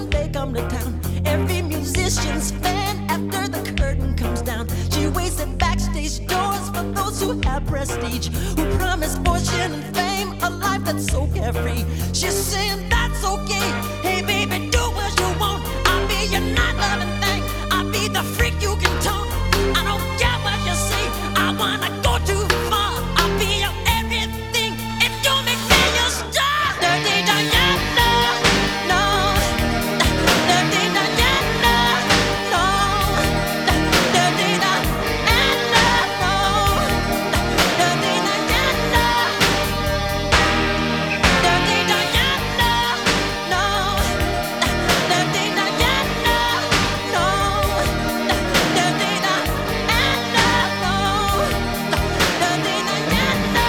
when they come to town. Every musician's fan after the curtain comes down. She waits at backstage doors for those who have prestige, who promise fortune and fame, a life that's so carefree. She's saying that's okay. Hey baby, do what you want. I'll be your night loving thing. I'll be the freak you can taunt. I don't care what you say. I wanna go too far. I'll be your everything if you make me your star. Dirty Diana, no. Dirty Diana, no. Dirty Diana, no. Dirty Diana. Dirty Diana, no. Dirty Diana, no. Dirty Diana, no. Dirty Diana,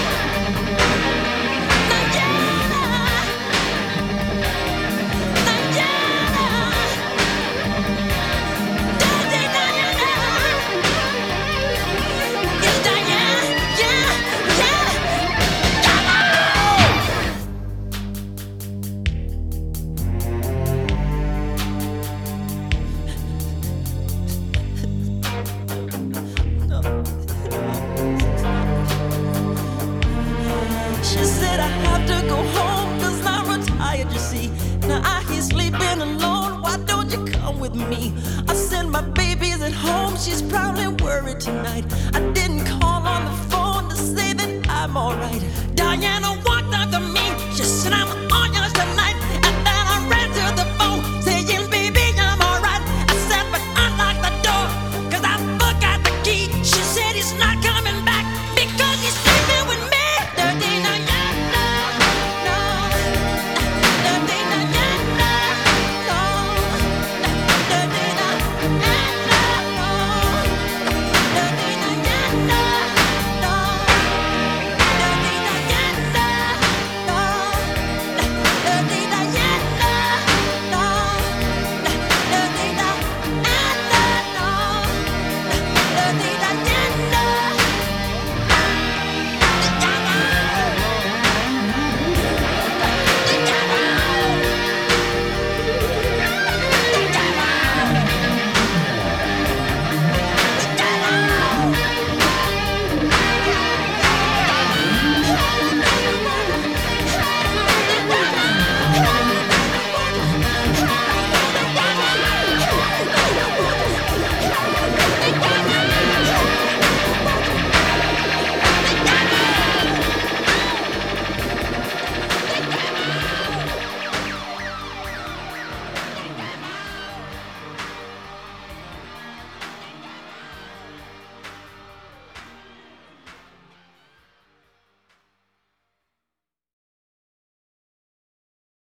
she said I have to go home 'cause I'm retired, you see. Now I hear sleeping alone, why don't you come with me? I send my babies at home, she's probably worried tonight.